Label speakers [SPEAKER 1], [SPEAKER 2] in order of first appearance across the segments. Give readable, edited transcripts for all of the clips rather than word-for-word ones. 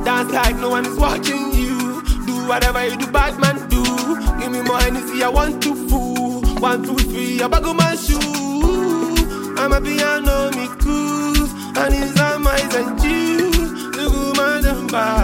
[SPEAKER 1] Dance like no one is watching you. Do whatever you do, bad man do. Give me more energy, I want to fool. 1, 2, 3, I buckle my shoe. I'm a piano, me cruise. And it's on my and juice. Look who my number.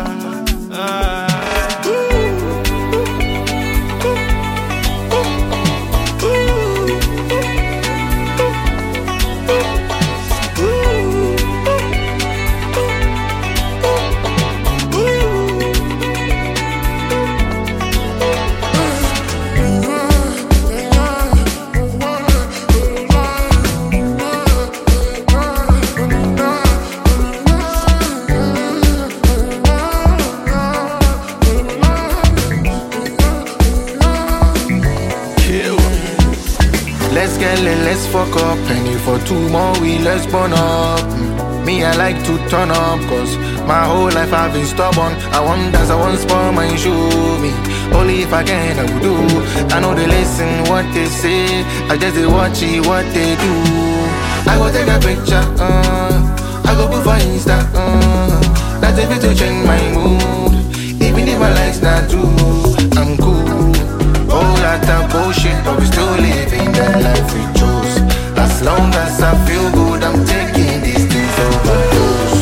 [SPEAKER 2] Let's get lit, let's fuck up. Penny for 2 more, let's burn up. Me, I like to turn up, cause my whole life I've been stubborn. I want dance, I want spur my shoe me. Only if I can, I will do. I know they listen what they say. I just they watch it, what they do. I go take a picture, I go put for Insta, that's a bit to change my mood. Even if my life's not true, I'm cool. All that bullshit, but we still living the life we chose. As long as I feel good, I'm taking these things overdose.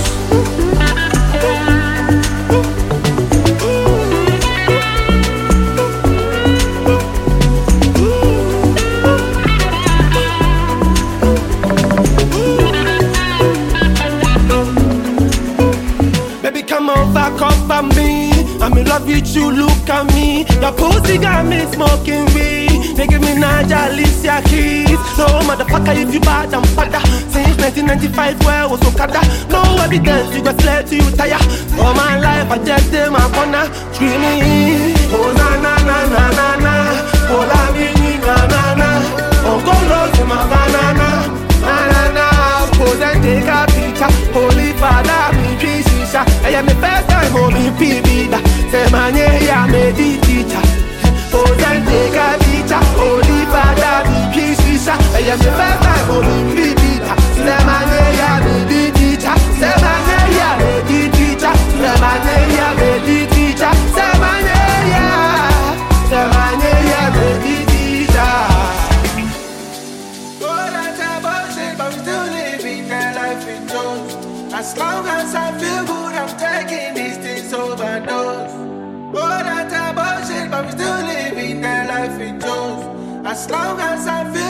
[SPEAKER 1] Baby, come over, cover me. I'm in love with you, look at me. Your pussy got me smoking weed. They give me Naja, Alicia Keys. No motherfucker, if you bad, I'm father. Since 1995, where I was Okada. No evidence, you got slave to you tire. All my life, I just did my corner. Screaming, oh na na na na na na. Oh la mini na na na. Oh go low to my banana. Na na na. Pose and take a picture. Holy Father, me peace. I am the first time homie PB da. Say man yeah me the teacher. Pose and take a picture. Holy Father me peace. I am the first time homie PB da. Say man yeah me the teacher. Say man yeah me the teacher. Say man yeah me the teacher. Say man yeah. Say man yeah me the teacher.
[SPEAKER 2] Oh, that's a bullshit, but I'm still living that life in Jones. As long as I feel good, I'm taking these things overdose. Oh, that's a bullshit, but I'm still living that life in Jones. As long as I feel